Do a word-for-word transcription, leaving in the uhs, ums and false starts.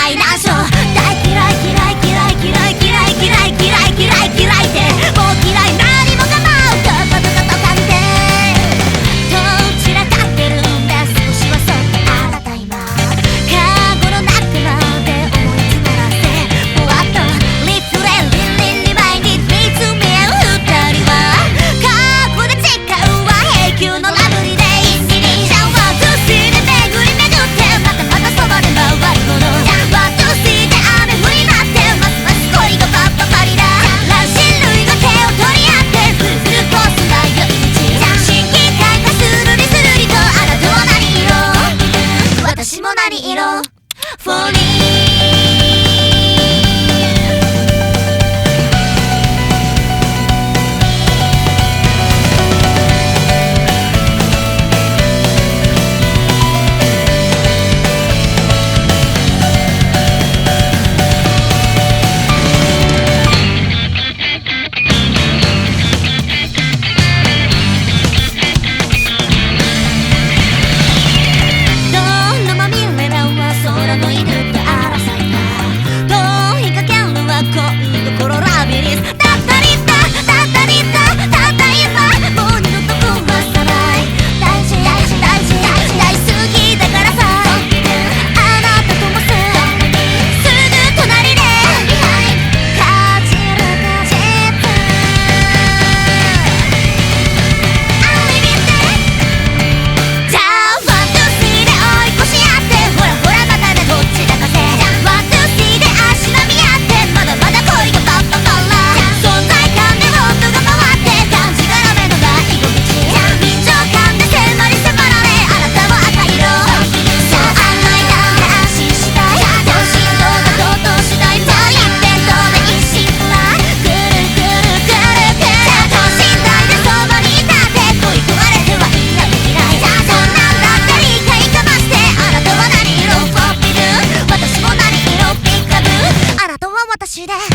い難所。大嫌い嫌い嫌い嫌い嫌い嫌い嫌い嫌い嫌いってもう嫌い何も構うどこどことかってどちらかってるんだ少しはそっとあなた今カゴの中まで思い詰まらせふわっとリフレンリンリンリ毎日見つめ合う二人は過去で誓うは永久のラブリーデイインディリーションワンツースリーで巡り巡ってまたまたそばで回るものワンツースリーで雨降りなってますます恋がパッパパリだ乱心類が手を取り合ってフルフルコースな夜道新規感がスルリスルリとあなたは何色私も何色フォーリー私で